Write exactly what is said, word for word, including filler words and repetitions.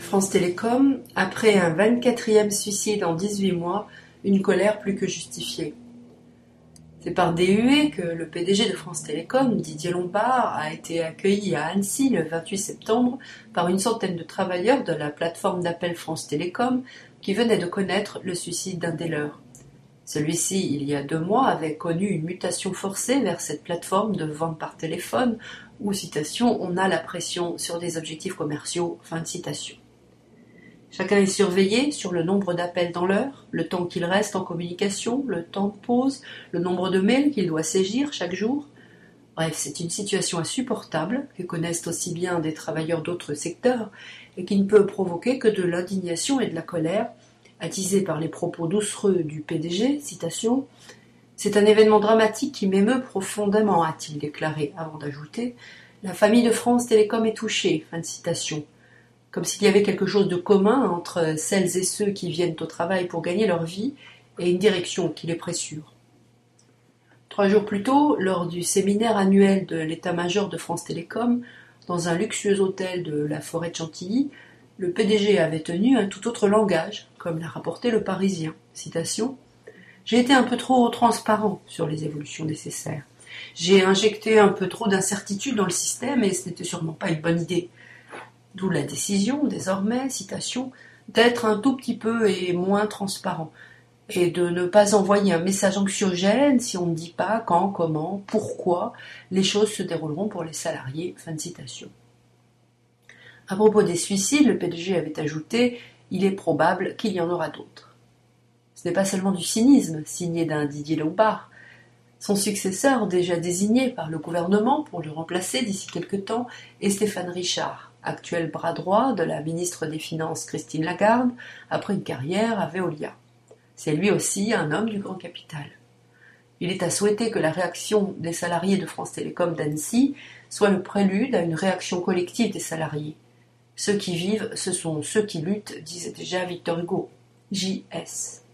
France Télécom, après un vingt-quatrième suicide en dix-huit mois, une colère plus que justifiée. C'est par des huées que le P D G de France Télécom, Didier Lombard, a été accueilli à Annecy le vingt-huit septembre par une centaine de travailleurs de la plateforme d'appel France Télécom qui venaient de connaître le suicide d'un des leurs. Celui-ci, il y a deux mois, avait connu une mutation forcée vers cette plateforme de vente par téléphone où, citation, on a la pression sur des objectifs commerciaux, fin de citation. Chacun est surveillé sur le nombre d'appels dans l'heure, le temps qu'il reste en communication, le temps de pause, le nombre de mails qu'il doit saisir chaque jour. Bref, c'est une situation insupportable que connaissent aussi bien des travailleurs d'autres secteurs et qui ne peut provoquer que de l'indignation et de la colère, attisée par les propos doucereux du P D G, citation « C'est un événement dramatique qui m'émeut profondément », a-t-il déclaré, avant d'ajouter « La famille de France Télécom est touchée », fin de citation. Comme s'il y avait quelque chose de commun entre celles et ceux qui viennent au travail pour gagner leur vie et une direction qui les pressure. Trois jours plus tôt, lors du séminaire annuel de l'état-major de France Télécom, dans un luxueux hôtel de la Forêt de Chantilly, le P D G avait tenu un tout autre langage, comme l'a rapporté Le Parisien. Citation « J'ai été un peu trop transparent sur les évolutions nécessaires. J'ai injecté un peu trop d'incertitude dans le système et ce n'était sûrement pas une bonne idée. D'où la décision, désormais, citation, d'être un tout petit peu et moins transparent, et de ne pas envoyer un message anxiogène si on ne dit pas quand, comment, pourquoi les choses se dérouleront pour les salariés. » Fin de citation. À propos des suicides, le P D G avait ajouté « Il est probable qu'il y en aura d'autres ». Ce n'est pas seulement du cynisme, signé d'un Didier Lombard. Son successeur, déjà désigné par le gouvernement pour le remplacer d'ici quelque temps, est Stéphane Richard, actuel bras droit de la ministre des Finances Christine Lagarde, après une carrière à Veolia. C'est lui aussi un homme du grand capital. Il est à souhaiter que la réaction des salariés de France Télécom d'Annecy soit le prélude à une réaction collective des salariés. Ceux qui vivent, ce sont ceux qui luttent, disait déjà Victor Hugo. J S